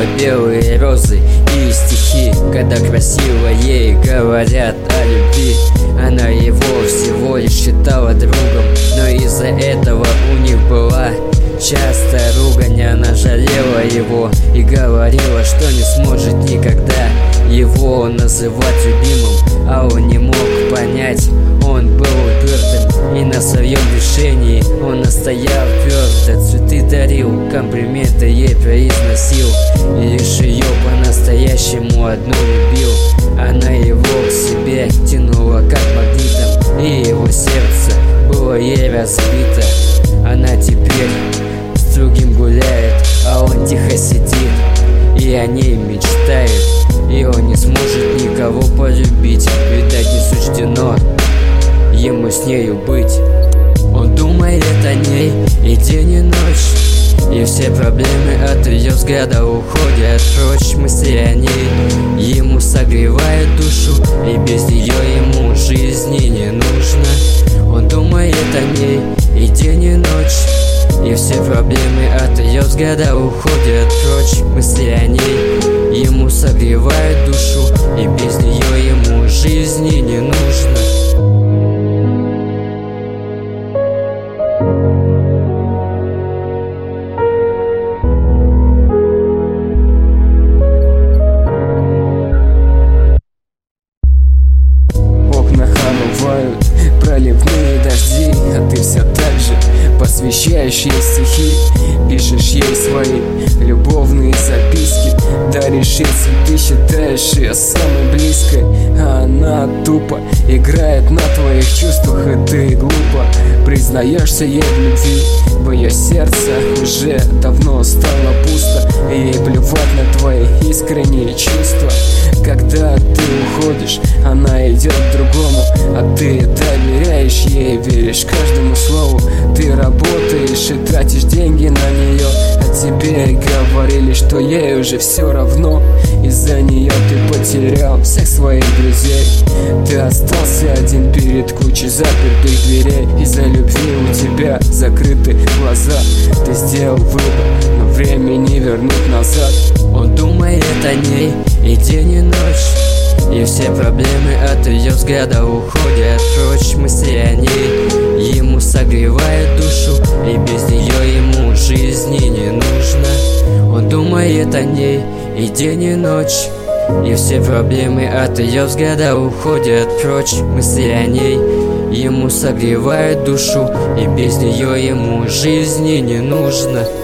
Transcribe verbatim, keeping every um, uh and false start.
белые розы и стихи, когда красиво ей говорят о любви. Она его всего лишь считала другом, но из-за этого у них была частая ругань. Она жалела его и говорила, что не сможет никогда его называть любимым, а он не мог понять. Он был упертым, и на своем решении он настоял твердо. Цветы дарил, комплименты ей произносил, и лишь ее по-настоящему одну любил. Она его к себе тянула как магнитом, и его сердце было ей разбито. Она теперь с другим гуляет, а он тихо сидит и о ней мечтает. И он не сможет никого полюбить, видать, не суждено ему с нею быть. Он думает о ней и день и ночь, и все проблемы от ее взгляда уходят прочь. Мысли о ней ему согревают душу, и без нее ему жизни не нужно. Он думает о ней и день и ночь, и все проблемы от ее взгляда уходят прочь. Мысли о ней ему согревают душу, и без нее ему жизни не нужно. Окна омывают проливные дожди, а ты все так же посвящаешь ей стихи, пишешь ей свои любовные записки, даришь ей цветы, считаешь ее самой близкой, а она тупо играет на твоих чувствах, и ты глупо признаешься ей в любви. В ее сердце уже давно стало пусто, и ей плевать на твои искренние чувства. Когда ты уходишь, она идет к другому, а ты доверяешь ей, веришь каждому слову. Ты работаешь и тратишь деньги на нее, а тебе говорили, что ей уже все равно. Из-за нее ты потерял всех своих друзей, ты остался один перед кучей запертых дверей. Из-за любви у тебя закрыты глаза, ты сделал выбор, но время не вернуть назад. Он думает о ней и день и ночь, и все проблемы от ее взгляда уходят прочь. Мысли о ней ему согревают душу, и без нее ему жизни не нужно. Он думает о ней и день и ночь, и все проблемы от ее взгляда уходят прочь. Мысли о ней ему согревают душу, и без нее ему жизни не нужно.